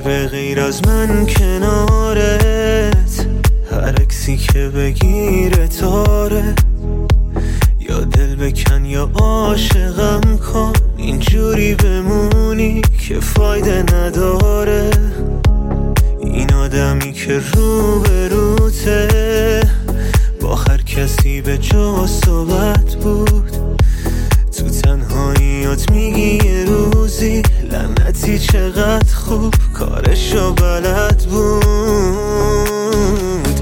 به غیر از من کنارت، هر عکسی که بگیره تاره. یا دل بکن یا عاشقم کن، اینجوری بمونی که فایده نداره. این آدمی که روبروته با هر کسی به جا صحبت بود، تو تنهاییات میگی یه روزی لعنتی چقدر خوب کارشو بلد بود.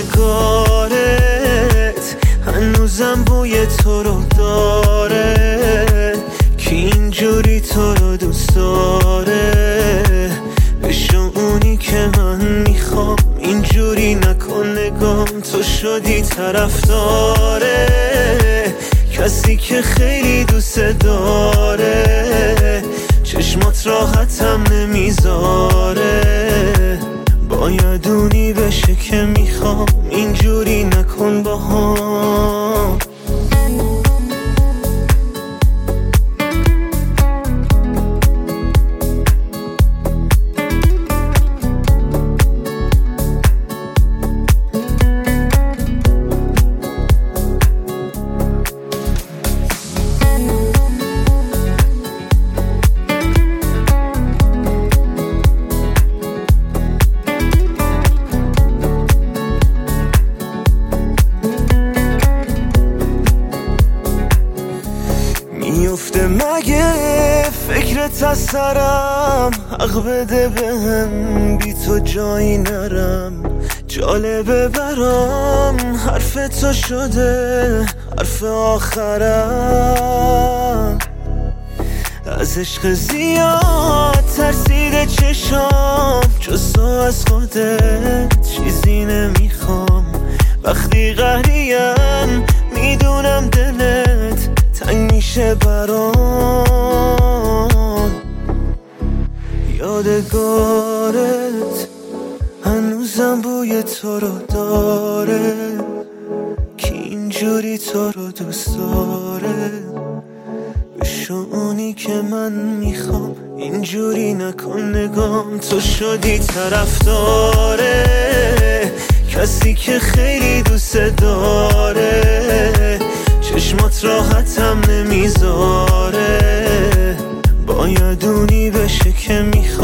یادگارت هنوزم بوی تو رو داره، که اینجوری تو رو دوست داره. بشو اونی که من میخوام، اینجوری نکن نگام، تو شدی طرفداره کسی که خیلی دوست داره. چشمات راحتم نمیذاره، باید اونی بشه که میخوام، اینجوری نکن با هم. میفته مگه فکرت از سرم، حق بده بهم بی تو جایی نرم. جالبه برام حرف تو شده حرف آخرم. از عشق زیاد ترسیده چشام، جز تو از خودت چیزی نمیخوام. وقتی قهریم میدونم دلت تنگ میشه برام. یادگارت هنوزم بوی تو رو داره، که اینجوری تو رو دوست داره. بشو اونی که من میخوام، اینجوری نکن نگام، تو شدی طرفداره کسی که خیلی دوست داره. چشمات راحتم نمیذاره، باید اونی بشه که میخوام.